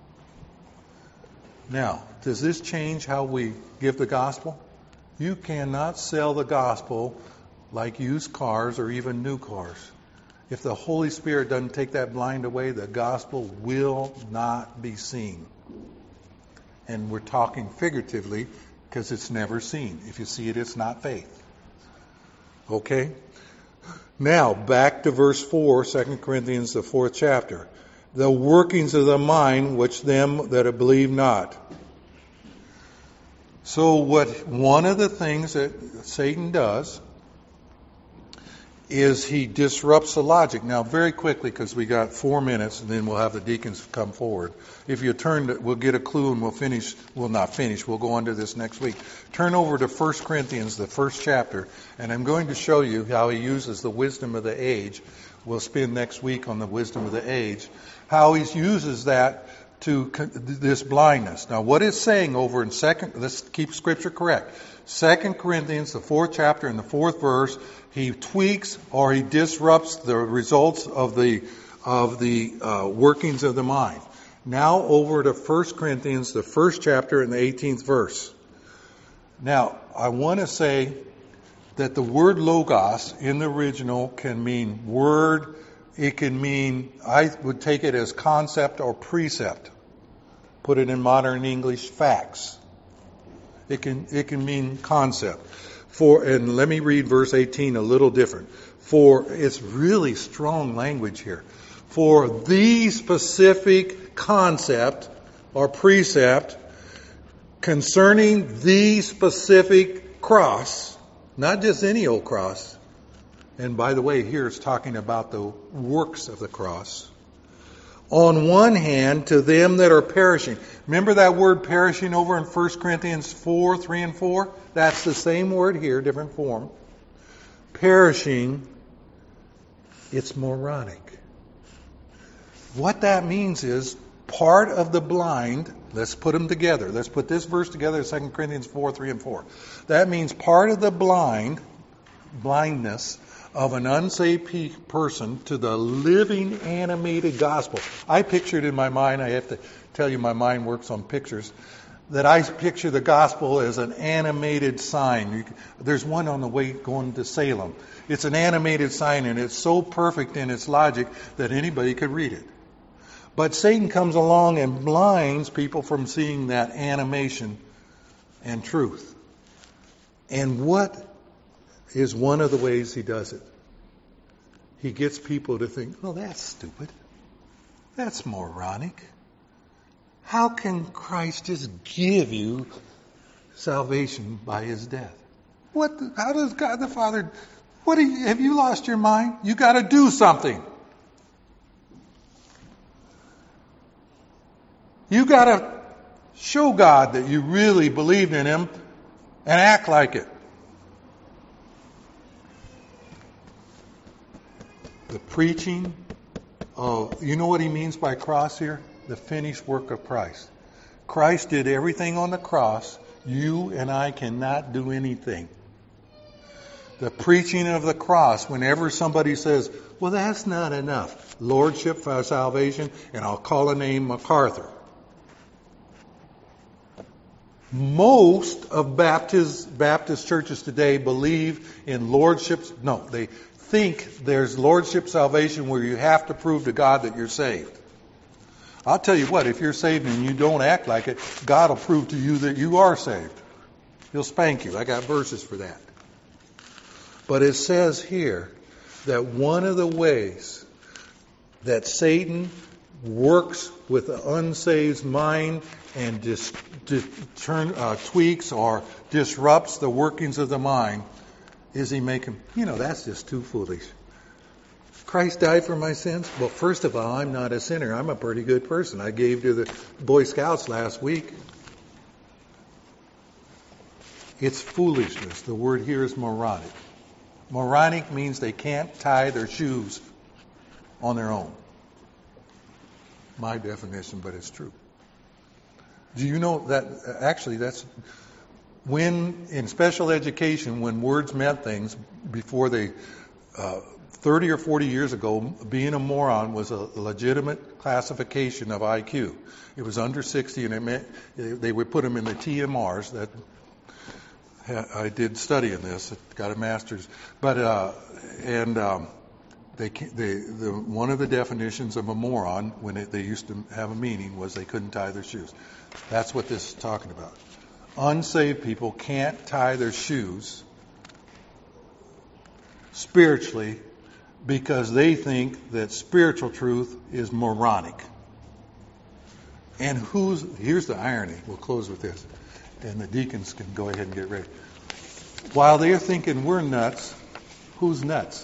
Now, does this change how we give the gospel? You cannot sell the gospel like used cars or even new cars. If the Holy Spirit doesn't take that blind away, the gospel will not be seen. And we're talking figuratively because it's never seen. If you see it, it's not faith. Okay? Now, back to verse four, Second Corinthians, the fourth chapter. The workings of the mind, which them that believe not. So what one of the things that Satan does is he disrupts the logic. Now, very quickly, because we got four minutes, and then we'll have the deacons come forward. If you turn, to, we'll get a clue, and we'll finish. We'll not finish. We'll go on to this next week. Turn over to First Corinthians, the first chapter, and I'm going to show you how he uses the wisdom of the age. We'll spend next week on the wisdom of the age. How he uses that to this blindness. Now, what it's saying over in second, let's keep Scripture correct. Second Corinthians, the fourth chapter and the fourth verse, he tweaks or he disrupts the results of the of the uh, workings of the mind. Now over to First Corinthians, the first chapter and the eighteenth verse. Now, I want to say that the word logos in the original can mean word. It can mean, I would take it as concept or precept. Put it in modern English, facts. It can it can mean concept. For and let me read verse eighteen a little different. For it's really strong language here. For the specific concept or precept concerning the specific cross, not just any old cross, and by the way, here it's talking about the works of the cross, on one hand to them that are perishing. Remember that word perishing over in First Corinthians four, three and four? That's the same word here, different form. Perishing, it's moronic. What that means is part of the blind, let's put them together. Let's put this verse together, Second Corinthians four, three and four. That means part of the blind, blindness of an unsaved pe- person to the living, animated gospel. I pictured in my mind, I have to tell you my mind works on pictures, that I picture the gospel as an animated sign. You, there's one on the way going to Salem. It's an animated sign, and it's so perfect in its logic that anybody could read it. But Satan comes along and blinds people from seeing that animation and truth. And what is one of the ways he does it? He gets people to think, oh, that's stupid. That's moronic. How can Christ just give you salvation by his death? What? The, how does God the Father, what do you, have you lost your mind? You got to do something. You got to show God that you really believed in him and act like it. The preaching of, you know what he means by cross here? The finished work of Christ. Christ did everything on the cross. You and I cannot do anything. The preaching of the cross, whenever somebody says, well, that's not enough. Lordship for salvation, and I'll call a name MacArthur. Most of Baptist, Baptist churches today believe in lordship. No, they think there's lordship salvation where you have to prove to God that you're saved. I'll tell you what, if you're saved and you don't act like it, God will prove to you that you are saved. He'll spank you. I got verses for that. But it says here that one of the ways that Satan works with the unsaved mind and dis, dis, turn, uh, tweaks or disrupts the workings of the mind is he make him, you know, that's just too foolish. Christ died for my sins? Well, first of all, I'm not a sinner. I'm a pretty good person. I gave to the Boy Scouts last week. It's foolishness. The word here is moronic. Moronic means they can't tie their shoes on their own. My definition, but it's true. Do you know that actually that's when in special education, when words meant things before they, uh, thirty or forty years ago, being a moron was a legitimate classification of I Q. It was under sixty, and it meant they would put them in the T M Rs. That I did study in this, got a master's, but uh, and um, they, they the one of the definitions of a moron when it, they used to have a meaning was they couldn't tie their shoes. That's what this is talking about. Unsaved people can't tie their shoes spiritually because they think that spiritual truth is moronic. And who's, here's the irony, we'll close with this, and the deacons can go ahead and get ready. While they're thinking we're nuts, who's nuts?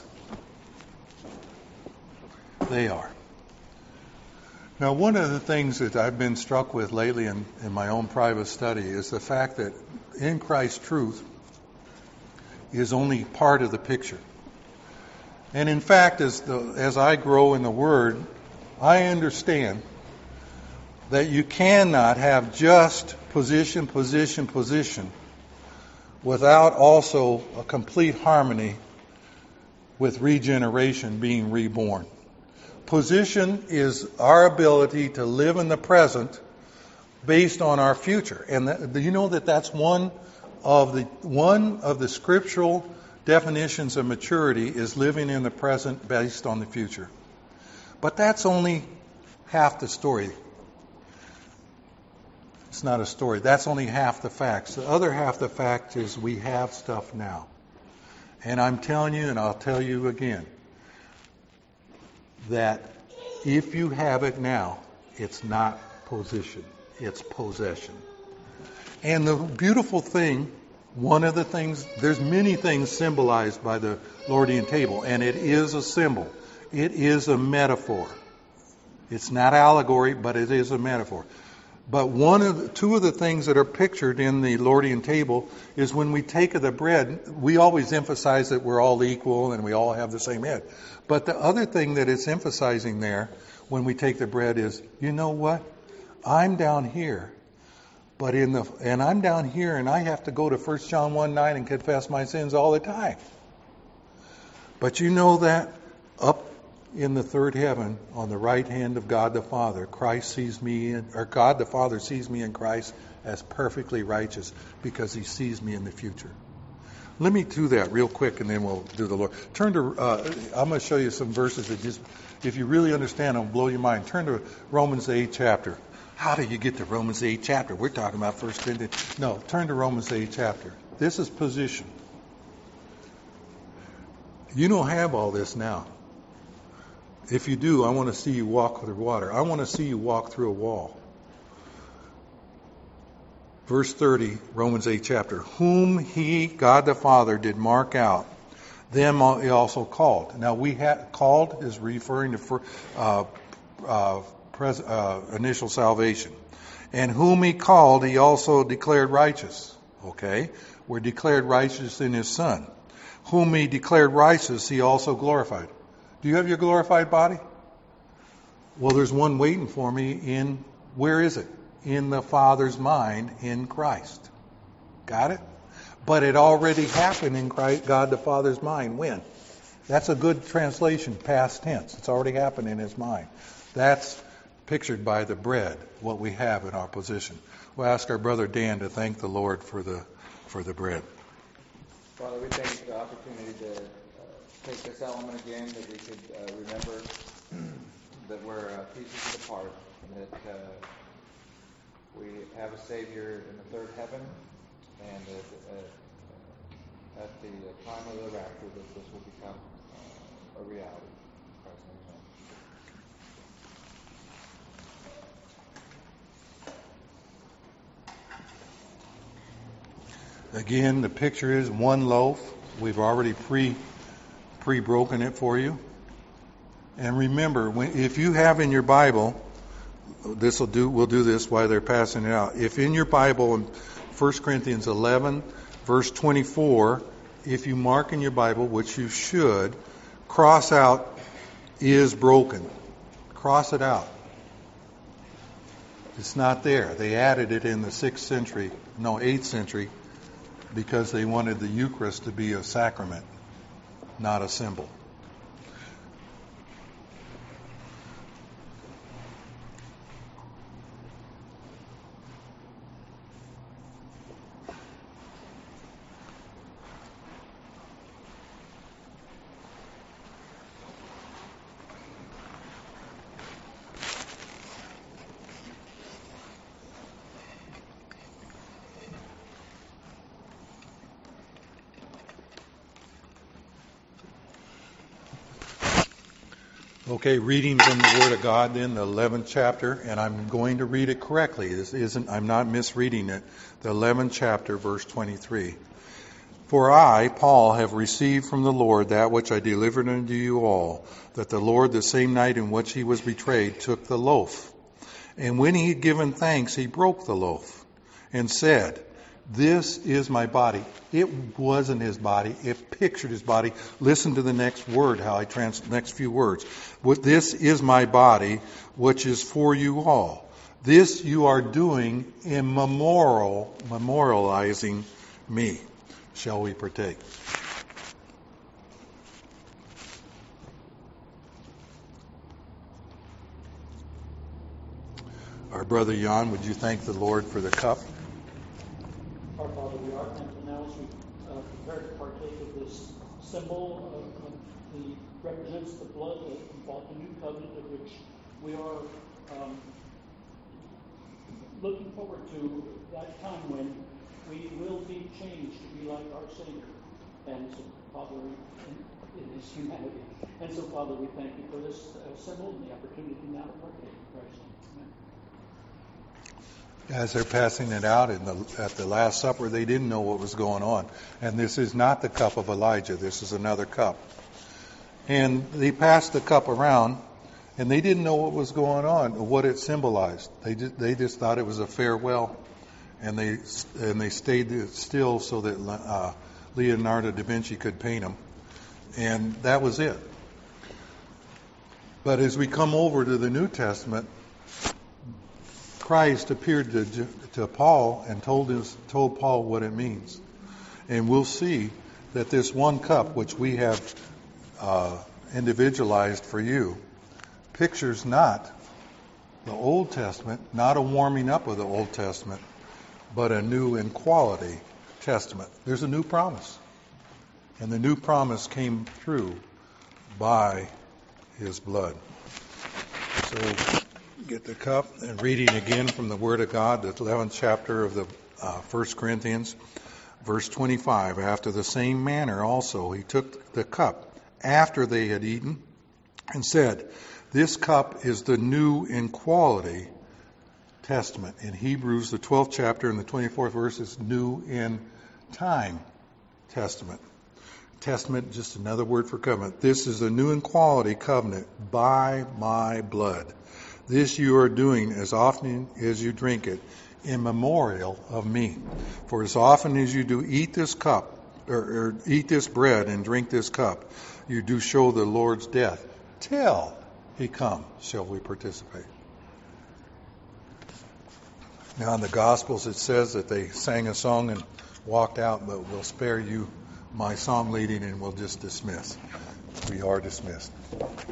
They are. Now, one of the things that I've been struck with lately in, in my own private study is the fact that in Christ truth is only part of the picture. And in fact, as the, as I grow in the Word, I understand that you cannot have just position, position, position without also a complete harmony with regeneration, being reborn. Position is our ability to live in the present based on our future. And that, do you know that that's one of the one of the scriptural definitions of maturity is living in the present based on the future. But that's only half the story. It's not a story. That's only half the facts. The other half the fact is we have stuff now. And I'm telling you, and I'll tell you again, that if you have it now, it's not position, it's possession. And the beautiful thing One of the things, there's many things symbolized by the Lordian table, and it is a symbol. It is a metaphor. It's not allegory, but it is a metaphor. But one of the, two of the things that are pictured in the Lordian table is when we take of the bread, we always emphasize that we're all equal and we all have the same head. But the other thing that it's emphasizing there when we take the bread is, you know what? I'm down here, but in the and I'm down here and I have to go to First John one nine and confess my sins all the time. But you know that up in the third heaven, on the right hand of God the Father, Christ sees me, in, or God the Father sees me in Christ as perfectly righteous because He sees me in the future. Let me do that real quick, and then we'll do the Lord. Turn to. Uh, I'm going to show you some verses that just, if you really understand, it'll blow your mind. Turn to Romans the eighth chapter. How do you get to Romans the eighth chapter? We're talking about First Corinthians. No, turn to Romans the eighth chapter. This is position. You don't have all this now. If you do, I want to see you walk through water. I want to see you walk through a wall. Verse thirty, Romans eighth chapter. Whom He, God the Father, did mark out, them He also called. Now, we had called is referring to uh, uh, pres, uh, initial salvation. And whom He called, He also declared righteous. Okay? We're declared righteous in His Son. Whom He declared righteous, He also glorified. Do you have your glorified body? Well, there's one waiting for me in, where is it? In the Father's mind in Christ. Got it? But it already happened in Christ, God the Father's mind. When? That's a good translation, past tense. It's already happened in His mind. That's pictured by the bread, what we have in our position. We'll ask our brother Dan to thank the Lord for the for the bread. Father, we thank you for the opportunity to uh, take this element again, that we could uh, remember that we're uh, pieces apart, that uh, we have a Savior in the third heaven, and that uh, at the time of the rapture that this will become uh, a reality. In Christ's name, amen. Again, the picture is one loaf. We've already pre pre-broken it for you. And remember, when, if you have in your Bible, this will do. We'll do this while they're passing it out. If in your Bible, in First Corinthians eleven, verse twenty-four, if you mark in your Bible, which you should, cross out "is broken." Cross it out. It's not there. They added it in the sixth century, no, eighth century, because they wanted the Eucharist to be a sacrament, not a symbol. Okay, reading from the Word of God then, the eleventh chapter, and I'm going to read it correctly. This isn't, I'm not misreading it. The eleventh chapter, verse twenty-three. For I, Paul, have received from the Lord that which I delivered unto you all, that the Lord, the same night in which he was betrayed, took the loaf. And when he had given thanks, he broke the loaf, and said, This is my body. It wasn't his body. It pictured his body. Listen to the next word, how I trans, next few words. This is my body, which is for you all. This you are doing in memorial, memorializing me. Shall we partake? Our brother Jan, would you thank the Lord for the cup? Our Father, we are thankful now as we uh, prepare to partake of this symbol of, of the represents the blood that bought the new covenant, of which we are um, looking forward to that time when we will be changed to be like our Savior, and so, Father, in, in His humanity. And so, Father, we thank you for this uh, symbol and the opportunity now to partake in Christ's name. Amen. as they're passing it out in the, at the Last Supper, they didn't know what was going on. And this is not the cup of Elijah. This is another cup. And they passed the cup around, and they didn't know what was going on, what it symbolized. They just, they just thought it was a farewell, and they and they stayed still so that uh, Leonardo da Vinci could paint them. And that was it. But as we come over to the New Testament, Christ appeared to, to Paul and told his, told Paul what it means. And we'll see that this one cup, which we have uh, individualized for you, pictures not the Old Testament, not a warming up of the Old Testament, but a new in quality Testament. There's a new promise. And the new promise came through by his blood. So get the cup and reading again from the Word of God, the eleventh chapter of the uh, First Corinthians, verse twenty-five. After the same manner also he took the cup after they had eaten and said, "This cup is the new in quality testament." In Hebrews, the twelfth chapter and the twenty-fourth verse is new in time testament. Testament, just another word for covenant. This is the new in quality covenant by my blood. This you are doing as often as you drink it in memorial of me. For as often as you do eat this cup, or, or eat this bread and drink this cup, you do show the Lord's death till he come. Shall we participate? Now in the Gospels it says that they sang a song and walked out, but we'll spare you my song leading and we'll just dismiss. We are dismissed.